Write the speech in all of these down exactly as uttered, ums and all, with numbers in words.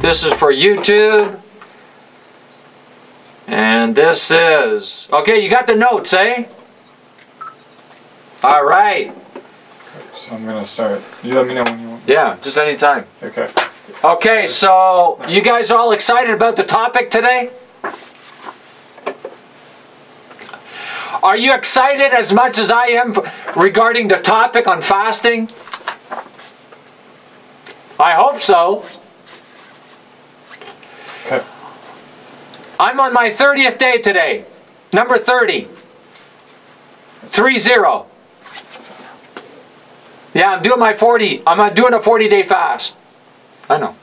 This is for YouTube. And this is... Okay, you got the notes, eh? All right. So I'm going to start. You let me know when you want. Yeah, just anytime. Okay. Okay, so you guys all excited about the topic today? Are you excited as much as I am regarding the topic on fasting? I hope so. Okay. I'm on my thirtieth day today. Number thirty. Three zero. Yeah, I'm doing my forty. I'm doing a forty day fast. I know.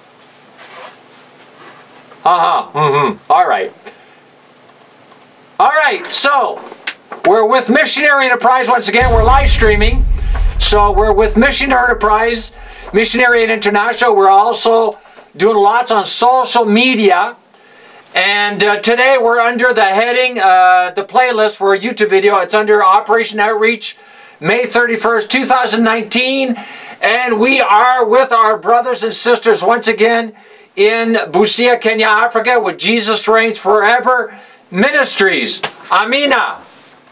Uh-huh. Mm-hmm. All right. All right, so we're with Missionary Enterprise once again. We're live streaming. So we're with Missionary Enterprise, Missionary and International. We're also doing lots on social media. And uh, today we're under the heading, uh, the playlist for a YouTube video. It's under Operation Outreach, May thirty-first, two thousand nineteen. And we are with our brothers and sisters once again in Busia, Kenya, Africa, with Jesus Reigns Forever Ministries. Amina.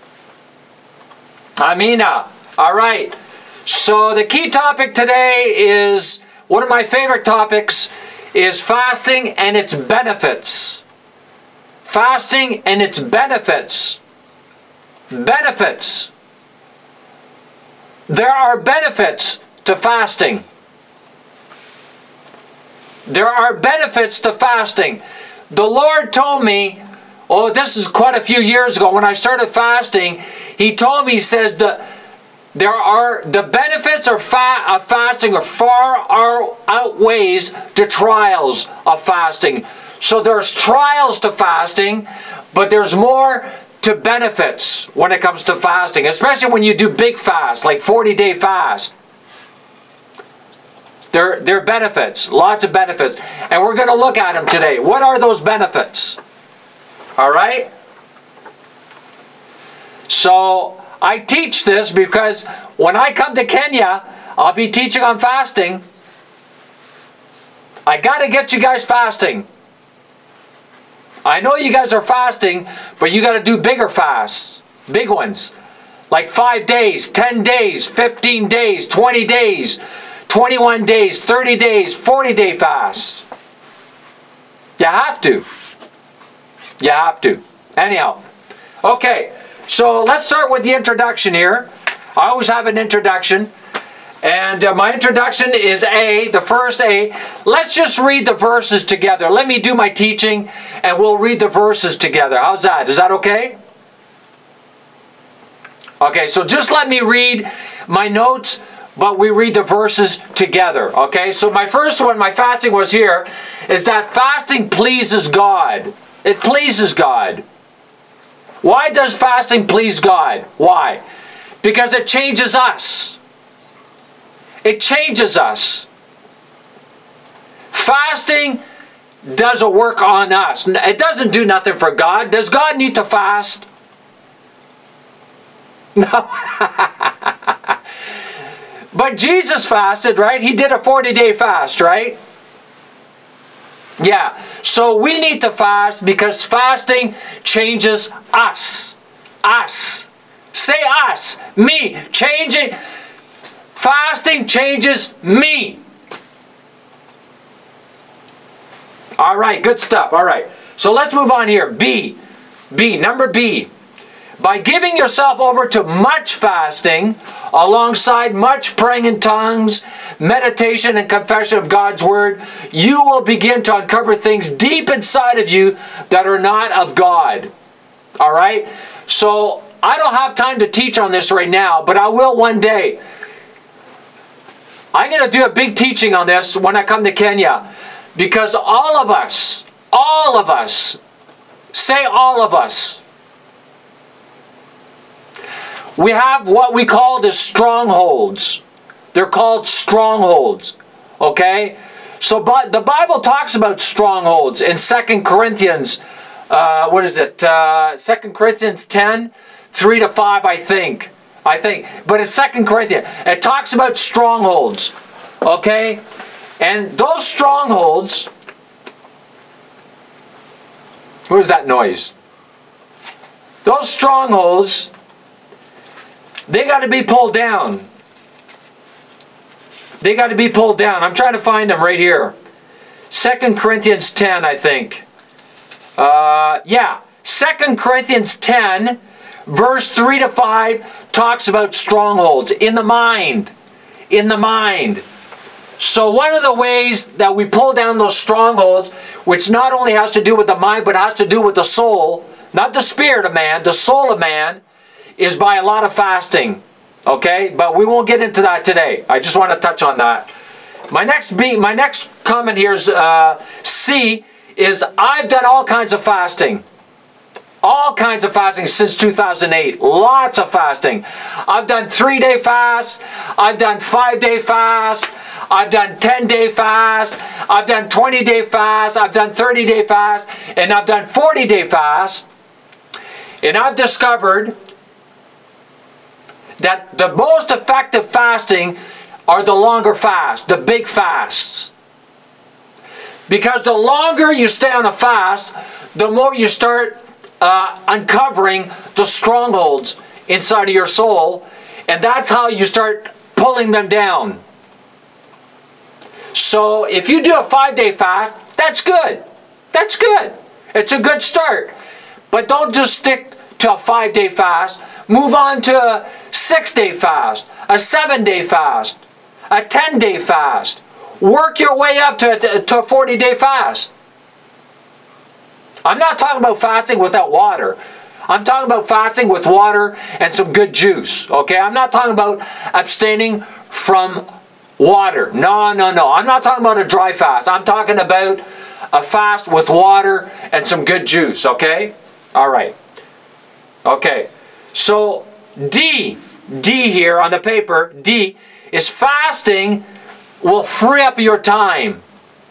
Amina. All right. So the key topic today is, one of my favorite topics, is fasting and its benefits. Fasting and its benefits. Benefits. There are benefits to fasting. There are benefits to fasting. The Lord told me, oh, this is quite a few years ago when I started fasting. He told me, he says, the, there are the benefits of, fa of fasting are far outweighs the trials of fasting. So there's trials to fasting, but there's more to benefits when it comes to fasting, especially when you do big fasts, like forty day fast. There, there are benefits, lots of benefits. And we're going to look at them today. What are those benefits? All right? So I teach this because when I come to Kenya, I'll be teaching on fasting. I got to get you guys fasting. I know you guys are fasting, but you got to do bigger fasts. Big ones. Like five days, ten days, fifteen days, twenty days, twenty-one days, thirty days, forty day fasts. You have to. You have to. Anyhow. Okay. So let's start with the introduction here. I always have an introduction. And uh, my introduction is A, the first A. Let's just read the verses together. Let me do my teaching and we'll read the verses together. How's that? Is that okay? Okay, so just let me read my notes, but we read the verses together. Okay, so my first one, my fasting was here, is that fasting pleases God. It pleases God. Why does fasting please God? Why? Because it changes us. It changes us. Fasting does a work on us. It doesn't do nothing for God. Does God need to fast? No. But Jesus fasted, right? He did a forty day fast, right? Yeah. So we need to fast because fasting changes us. Us. Say us. Me. Changing. Fasting changes me. All right, good stuff. All right. So let's move on here. B. B. Number B. By giving yourself over to much fasting, alongside much praying in tongues, meditation and confession of God's Word, you will begin to uncover things deep inside of you that are not of God. All right? So I don't have time to teach on this right now, but I will one day. I'm going to do a big teaching on this when I come to Kenya, because all of us, all of us, say all of us, we have what we call the strongholds. They're called strongholds. Okay? So but the Bible talks about strongholds in Second Corinthians, uh, what is it? Uh, Second Corinthians ten, three to five, I think. I think. But it's Second Corinthians. It talks about strongholds. Okay? And those strongholds What is that noise? Those strongholds, they got to be pulled down. They got to be pulled down. I'm trying to find them right here. Second Corinthians ten, I think. Uh, yeah. Second Corinthians ten, verse three to five, talks about strongholds in the mind. In the mind. So one of the ways that we pull down those strongholds, which not only has to do with the mind, but has to do with the soul, not the spirit of man, the soul of man, is by a lot of fasting. Okay? But we won't get into that today. I just want to touch on that. My next B, my next comment here is uh, C, is I've done all kinds of fasting. All kinds of fasting since two thousand eight. Lots of fasting. I've done three-day fast. I've done five-day fast. I've done ten-day fast. I've done twenty-day fast. I've done thirty-day fast. And I've done forty-day fast. And I've discovered that the most effective fasting are the longer fasts, the big fasts. Because the longer you stay on a fast, the more you start uh, uncovering the strongholds inside of your soul, and that's how you start pulling them down. So if you do a five-day fast, that's good. That's good. It's a good start. But don't just stick to a five-day fast. Move on to a six-day fast, a seven-day fast, a ten-day fast. Work your way up to a, to a forty-day fast. I'm not talking about fasting without water. I'm talking about fasting with water and some good juice. Okay? I'm not talking about abstaining from water. No, no, no. I'm not talking about a dry fast. I'm talking about a fast with water and some good juice. Okay? All right. Okay. So D, D here on the paper, D, is fasting will free up your time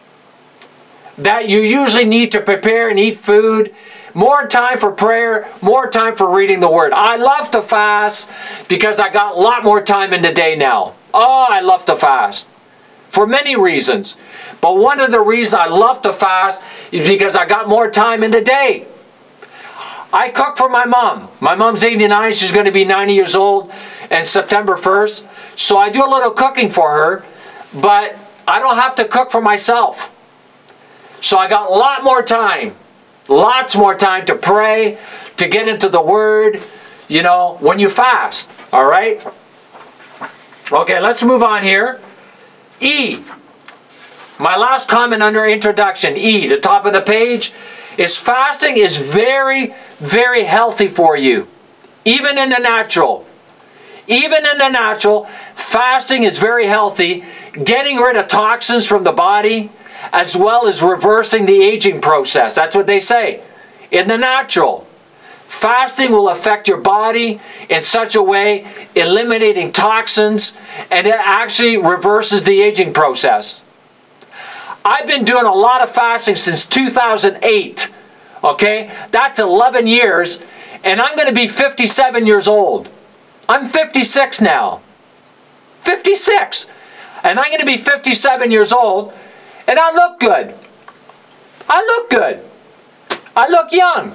that you usually need to prepare and eat food. More time for prayer, more time for reading the Word. I love to fast because I got a lot more time in the day now. Oh, I love to fast for many reasons. But one of the reasons I love to fast is because I got more time in the day. I cook for my mom. My mom's eighty-nine. She's going to be ninety years old on September first. So I do a little cooking for her, but I don't have to cook for myself. So I got a lot more time. Lots more time to pray, to get into the Word, you know, when you fast. All right? Okay, let's move on here. E. My last comment under introduction, E, the top of the page, is fasting is very, very healthy for you. Even in the natural. Even in the natural, fasting is very healthy. Getting rid of toxins from the body, as well as reversing the aging process. That's what they say. In the natural, fasting will affect your body in such a way, eliminating toxins, and it actually reverses the aging process. I've been doing a lot of fasting since two thousand eight. Okay? That's eleven years, and I'm going to be fifty-seven years old. I'm fifty-six now. fifty-six. And I'm going to be fifty-seven years old, and I look good. I look good. I look young.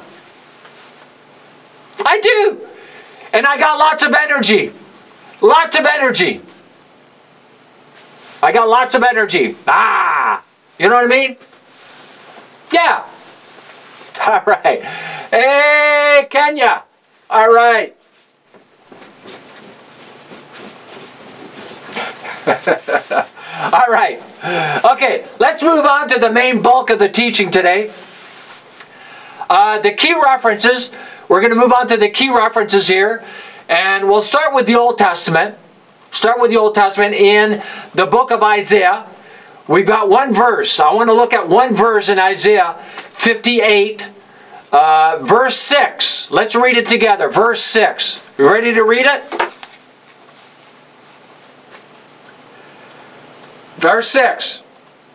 I do. And I got lots of energy. Lots of energy. I got lots of energy. Ah! You know what I mean? Yeah. All right. Hey, Kenya. All right. All right. Okay, let's move on to the main bulk of the teaching today. Uh, the key references. We're going to move on to the key references here. And we'll start with the Old Testament. Start with the Old Testament in the book of Isaiah. We've got one verse. I want to look at one verse in Isaiah fifty-eight, uh, verse six. Let's read it together. Verse six. You ready to read it? Verse six.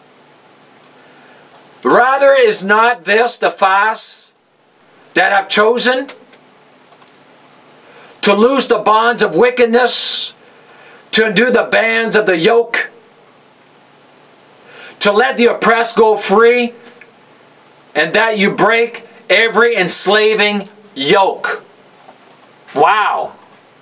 Rather is not this the fast that I've chosen, to loose the bonds of wickedness, to undo the bands of the yoke, to let the oppressed go free, and that you break every enslaving yoke. Wow.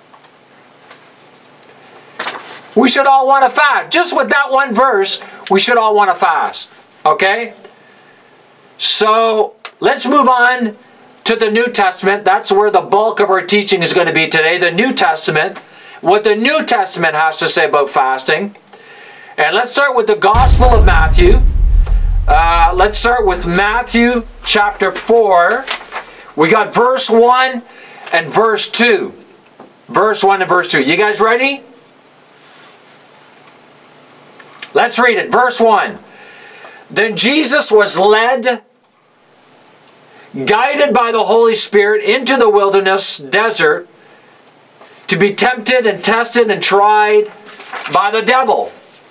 We should all want to fast. Just with that one verse, we should all want to fast. Okay? So, let's move on to the New Testament. That's where the bulk of our teaching is going to be today. The New Testament. What the New Testament has to say about fasting. And let's start with the Gospel of Matthew. Uh, let's start with Matthew chapter four. We got verse one and verse two. Verse one and verse two. You guys ready? Let's read it. Verse one. Then Jesus was led, guided by the Holy Spirit into the wilderness desert to be tempted and tested and tried by the devil.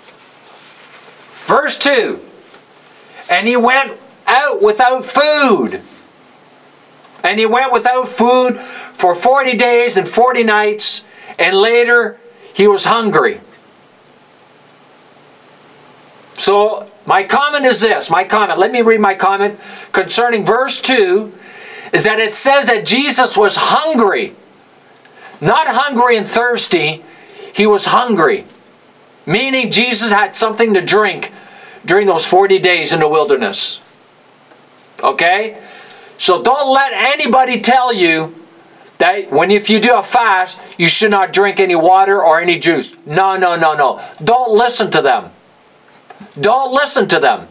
Verse two. And he went out without food. And he went without food for forty days and forty nights, and later he was hungry. So, my comment is this. My comment, let me read my comment concerning verse two, is that it says that Jesus was hungry. Not hungry and thirsty, he was hungry. Meaning Jesus had something to drink during those forty days in the wilderness. Okay? So don't let anybody tell you that when if you do a fast, you should not drink any water or any juice. No, no, no, no. Don't listen to them. Don't listen to them.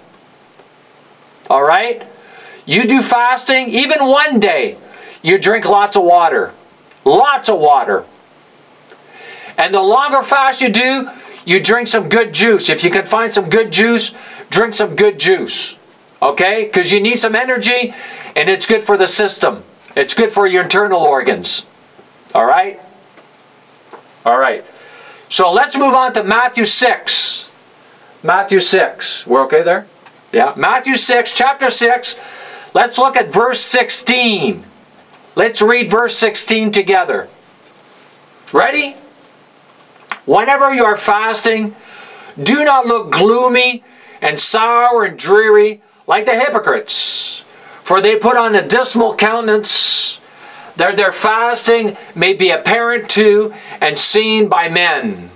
Alright? You do fasting, even one day, you drink lots of water. Lots of water. And the longer fast you do, you drink some good juice. If you can find some good juice, drink some good juice. Okay? Because you need some energy, and it's good for the system. It's good for your internal organs. Alright? Alright. So let's move on to Matthew six. Matthew six. We're okay there? Yeah. Matthew six, chapter six. Let's look at verse sixteen. Let's read verse sixteen together. Ready? Whenever you are fasting, do not look gloomy and sour and dreary like the hypocrites, for they put on a dismal countenance, that their fasting may be apparent to and seen by men.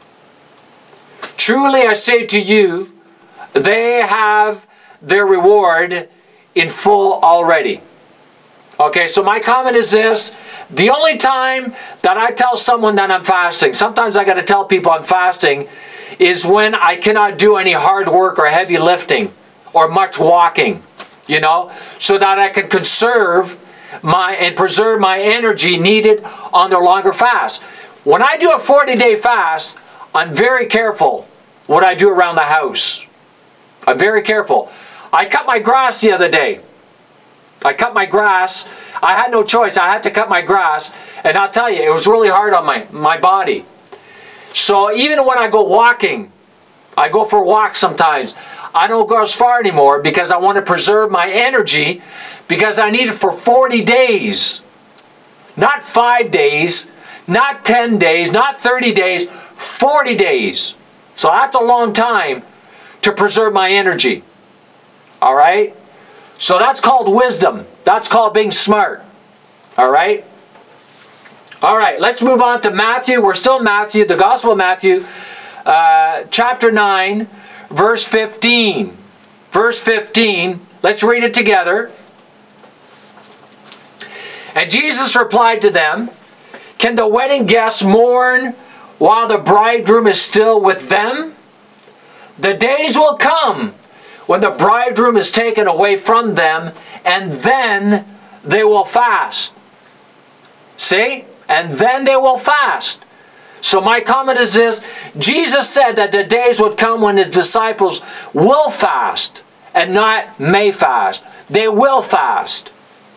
Truly I say to you, they have their reward in full already. Okay, so my comment is this. The only time that I tell someone that I'm fasting, sometimes I got to tell people I'm fasting, is when I cannot do any hard work or heavy lifting or much walking, you know, so that I can conserve my and preserve my energy needed on the longer fast. When I do a forty-day fast, I'm very careful what I do around the house. I'm very careful. I cut my grass the other day. I cut my grass. I had no choice. I had to cut my grass. And I'll tell you, it was really hard on my, my body. So even when I go walking, I go for walks sometimes, I don't go as far anymore because I want to preserve my energy, because I need it for forty days. Not five days, not ten days, not thirty days, forty days. So that's a long time to preserve my energy. All right? So that's called wisdom. That's called being smart. All right? All right, let's move on to Matthew. We're still in Matthew, the Gospel of Matthew, uh, chapter nine, verse fifteen. Verse fifteen, let's read it together. And Jesus replied to them, "Can the wedding guests mourn while the bridegroom is still with them? The days will come when the bridegroom is taken away from them, and then they will fast." See? And then they will fast. So my comment is this. Jesus said that the days would come when his disciples will fast and not may fast. They will fast.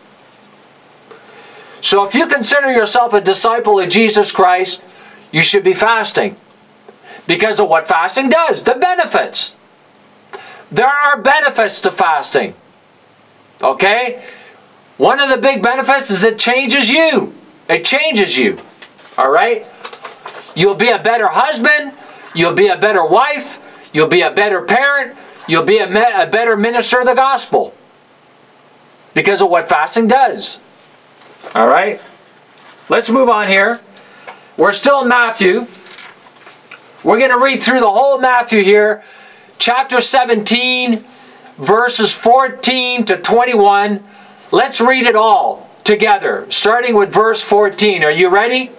So if you consider yourself a disciple of Jesus Christ, you should be fasting. Because of what fasting does. The benefits. There are benefits to fasting. Okay? One of the big benefits is it changes you. It changes you. Alright? You'll be a better husband. You'll be a better wife. You'll be a better parent. You'll be a, me- a better minister of the gospel. because of what fasting does. All right? Let's move on here. We're still in Matthew. We're going to read through the whole Matthew here. Chapter seventeen, verses fourteen to twenty-one. Let's read it all together, starting with verse fourteen. Are you ready?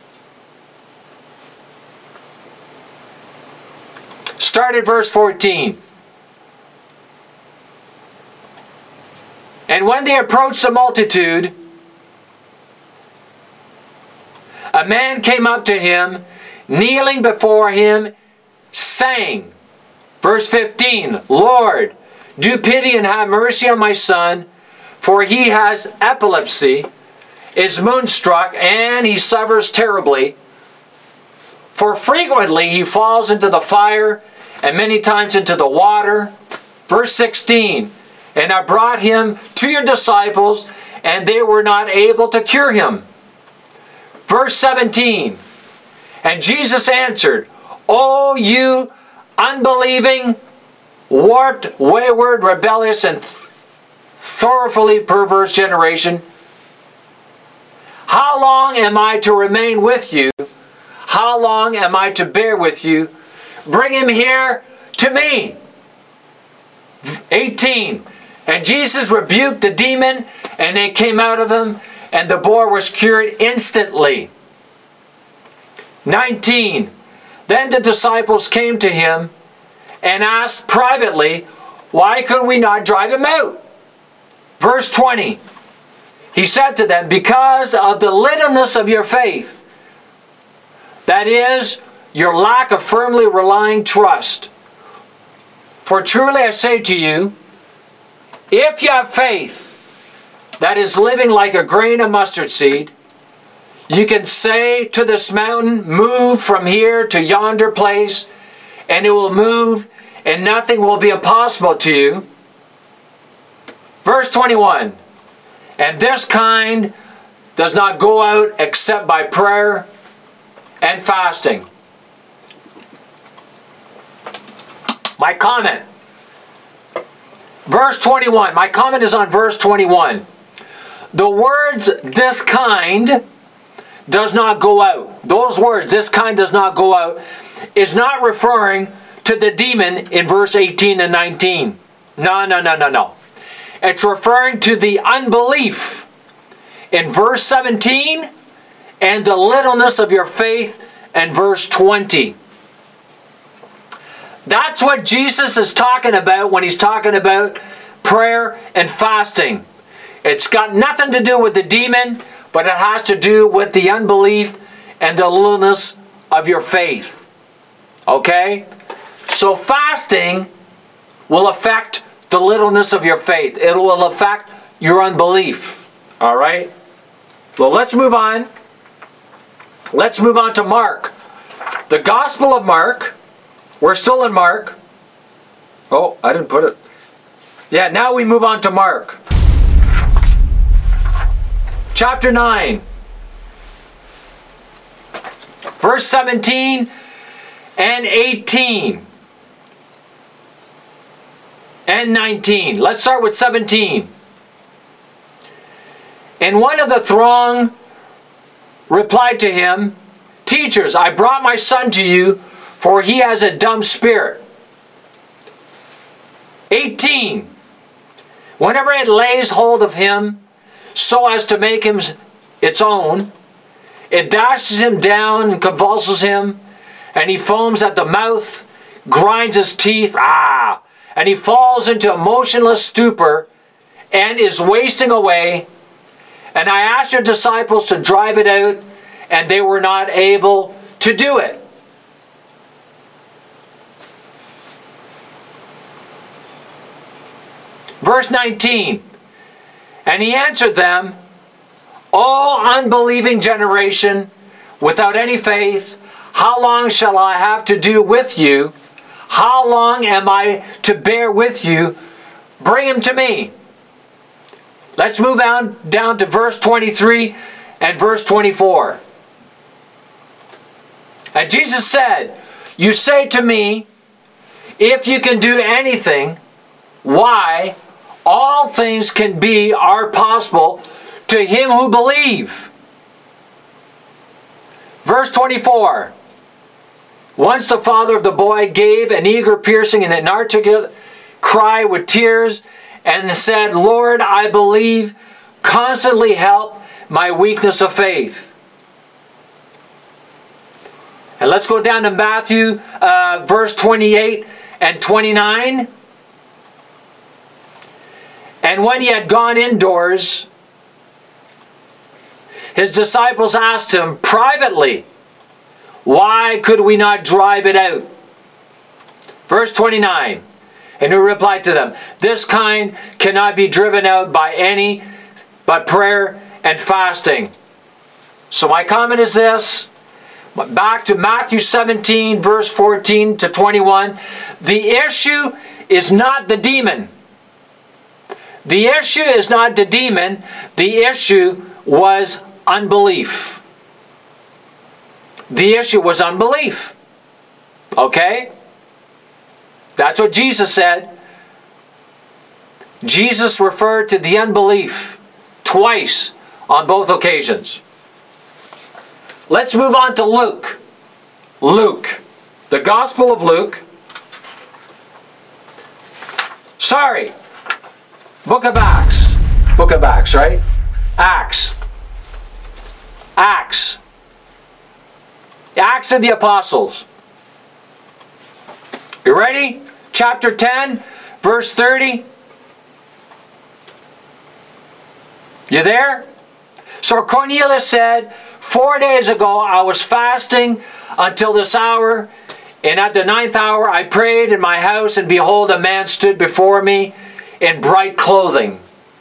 Start at verse fourteen. And when they approached the multitude, a man came up to him, kneeling before him, saying, verse fifteen, Lord, do pity and have mercy on my son, for he has epilepsy, is moonstruck, and he suffers terribly. For frequently he falls into the fire, and many times into the water. Verse sixteen, and I brought him to your disciples, and they were not able to cure him. Verse seventeen, and Jesus answered, O you unbelieving, warped, wayward, rebellious, and thoroughly perverse generation, how long am I to remain with you? How long am I to bear with you? Bring him here to me. eighteen. And Jesus rebuked the demon, and it came out of him, and the boy was cured instantly. nineteen. Then the disciples came to him and asked privately, why could we not drive him out? Verse twenty. He said to them, because of the littleness of your faith. That is, your lack of firmly relying trust. For truly I say to you, if you have faith that is living like a grain of mustard seed, you can say to this mountain, move from here to yonder place, and it will move, and nothing will be impossible to you. Verse twenty-one, and this kind does not go out except by prayer and fasting. My comment. Verse twenty-one. My comment is on verse twenty-one. The words, this kind, does not go out. Those words, this kind does not go out, is not referring to the demon in verse eighteen and nineteen. No, no, no, no, no. It's referring to the unbelief in verse seventeen and the littleness of your faith in verse twenty. That's what Jesus is talking about when he's talking about prayer and fasting. It's got nothing to do with the demon, but it has to do with the unbelief and the littleness of your faith. Okay? So fasting will affect the littleness of your faith. It will affect your unbelief. All right? Well, let's move on. Let's move on to Mark. The Gospel of Mark. We're still in Mark. Oh, I didn't put it. Yeah, now we move on to Mark. Chapter nine. Verse seventeen and eighteen. And nineteen. Let's start with seventeen. And one of the throng replied to him, Teachers, I brought my son to you, for he has a dumb spirit. eighteen. Whenever it lays hold of him, so as to make him its own, it dashes him down and convulses him, and he foams at the mouth, grinds his teeth, ah, and he falls into a motionless stupor and is wasting away. And I asked your disciples to drive it out, and they were not able to do it. Verse nineteen. And he answered them, O unbelieving generation, without any faith, how long shall I have to do with you? How long am I to bear with you? Bring him to me. Let's move on down to verse twenty-three and verse twenty-four. And Jesus said, You say to me, if you can do anything, why, all all things can be, are possible to him who believe. Verse twenty-four. Once the father of the boy gave an eager, piercing, and inarticulate cry with tears, and said, Lord, I believe, constantly help my weakness of faith. And let's go down to Matthew uh, verse twenty-eight and twenty-nine. And when he had gone indoors, his disciples asked him privately, why could we not drive it out? Verse twenty-nine. And he replied to them, this kind cannot be driven out by any but prayer and fasting. So my comment is this. Back to Matthew seventeen, verse fourteen to twenty-one. The issue is not the demon. The issue is not the demon. The issue was unbelief. The issue was unbelief. Okay? That's what Jesus said. Jesus referred to the unbelief twice on both occasions. Let's move on to Luke. Luke. The Gospel of Luke. Sorry. Book of Acts. Book of Acts, right? Acts. Acts. Acts of the Apostles. You ready? Chapter ten, verse thirty. You there? So Cornelius said, Four days ago I was fasting until this hour, and at the ninth hour I prayed in my house, and behold, a man stood before me in bright clothing.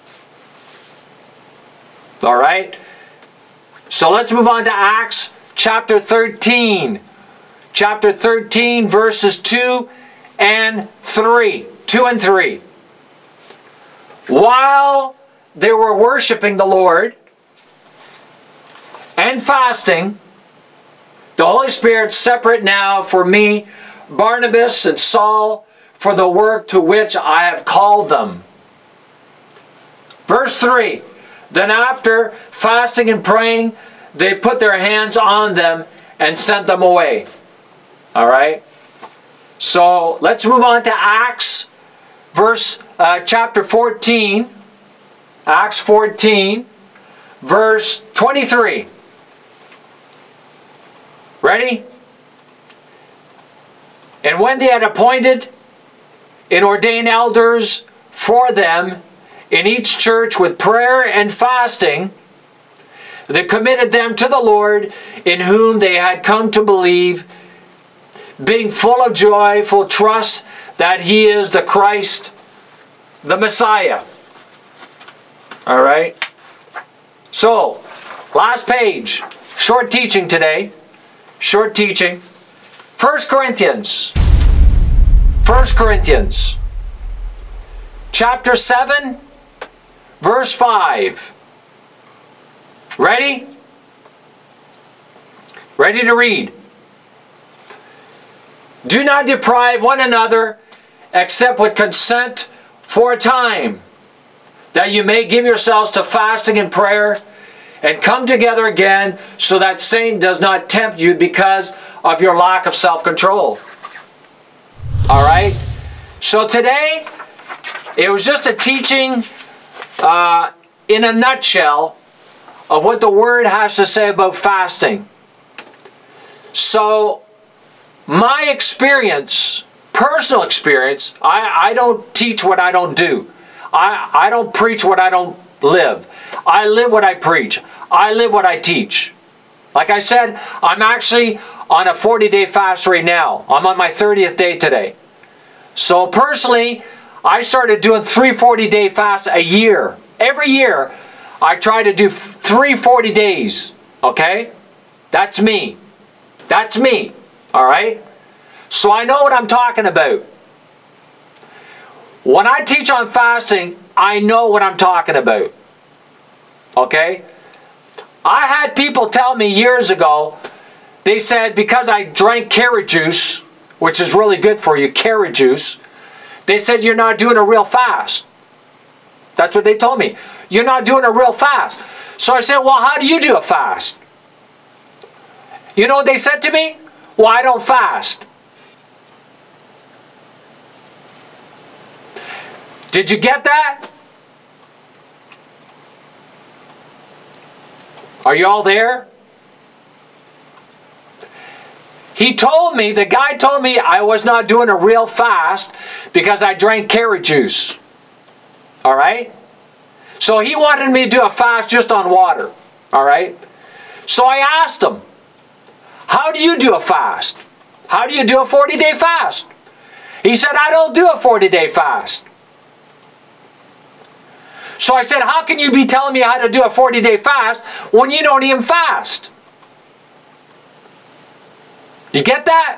All right? So let's move on to Acts chapter thirteen. Chapter thirteen, verses two and three. two and three. While they were worshiping the Lord and fasting, the Holy Spirit separate now for me Barnabas and Saul for the work to which I have called them. Verse three. Then after fasting and praying, they put their hands on them and sent them away. All right? So let's move on to Acts, verse uh, chapter fourteen. Acts fourteen, verse twenty-three. Ready? And when they had appointed and ordained elders for them in each church with prayer and fasting, they committed them to the Lord, in whom they had come to believe, being full of joy, full trust that He is the Christ, the Messiah. All right? So, last page. Short teaching today. Short teaching. First Corinthians. First Corinthians. Chapter seven, verse five. Ready? Ready to read. Do not deprive one another, except with consent for a time, that you may give yourselves to fasting and prayer, and come together again, so that Satan does not tempt you because of your lack of self-control. All right? So today, it was just a teaching uh, in a nutshell of what the Word has to say about fasting. So, my experience, personal experience, I, I don't teach what I don't do. I, I don't preach what I don't live. I live what I preach. I live what I teach. Like I said, I'm actually on a forty-day fast right now. I'm on my thirtieth day today. So personally, I started doing three forty-day fasts a year. Every year, I try to do three forty days. Okay? That's me. That's me. All right? So I know what I'm talking about. When I teach on fasting, I know what I'm talking about. Okay? I had people tell me years ago, they said because I drank carrot juice, which is really good for you, carrot juice, they said you're not doing a real fast. That's what they told me. You're not doing a real fast. So I said, well, how do you do a fast? You know what they said to me? Well, I don't fast. Did you get that? Are you all there? He told me, the guy told me I was not doing a real fast because I drank carrot juice. All right? So he wanted me to do a fast just on water. All right? So I asked him, how do you do a fast? How do you do a forty-day fast? He said, I don't do a forty-day fast. So I said, how can you be telling me how to do a forty-day fast when you don't even fast? You get that?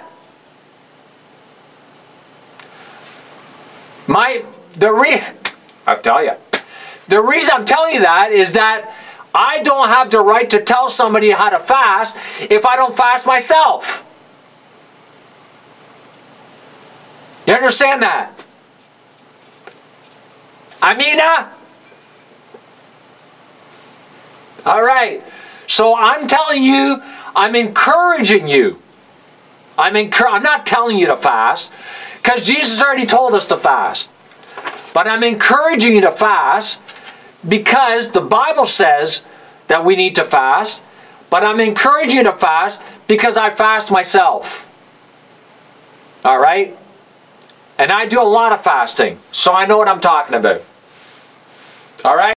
My, the re, I'll tell you. The reason I'm telling you that is that I don't have the right to tell somebody how to fast if I don't fast myself. You understand that? Amina? All right. So I'm telling you, I'm encouraging you. I'm encour- I'm not telling you to fast because Jesus already told us to fast. But I'm encouraging you to fast because the Bible says that we need to fast. But I'm encouraging you to fast because I fast myself. All right? And I do a lot of fasting, so I know what I'm talking about. All right?